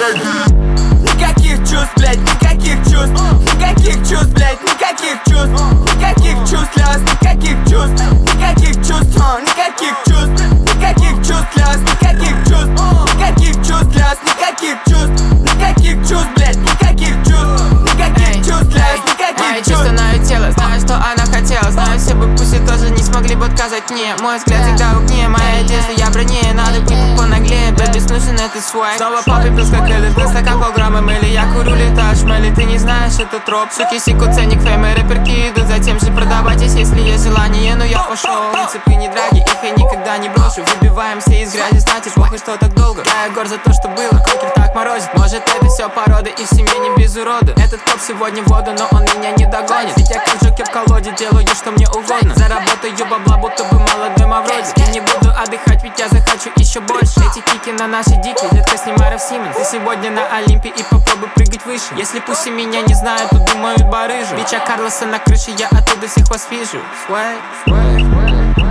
Никаких чувств, блядь, никаких чувств. Никаких чувств, блядь, никаких чувств. Никаких чувств для вас, никаких чувств. Никаких чувств, никаких чувств. Никаких чувств для вас, никаких чувств. Никаких чувств для вас, никаких чувств. Никаких чувств, блядь, никаких чувств. Никаких чувств для вас, никаких мои чувств. чувства знаю тело, знаю, что она хотела. Знаю, все бы пусть и тоже не смогли бы отказать мне. Мой взгляд всегда в огне, моя одежда, я бронее. Надо быть понаглее, бэби, нужен этот свай. Снова папе плюс как Элли, плюс стакан полграмма мыли. Я курю летаж, мыли, ты не знаешь этот троп. Суки секут ценник, феймы, рэперки идут за тем же продавайтесь, если есть желание. Но я пошел, принципы не драги, их я никогда не брошу. Выбиваемся из грязи, значит, похуй, что так долго. Я гор за то, что было, кокер так морозит. Может, это все порода и в семье не без урода. Этот коп сегодня в воду, но он меня не догонит. Ведь я как джокер в колоде, делаю, что мне угодно. Заработаю бабла, будто бы молодой Мавроди. И не буду отдыхать, ведь я захочу еще больше. Эти кики на наши дикие, детка снимай Раф Симон. Ты сегодня на Олимпе и попробуй прыгать выше. Если пусть и меня не знают, то думают барыжу. Бича Карлоса на крыше, я оттуда всех вас вижу. Свай, свай, свай.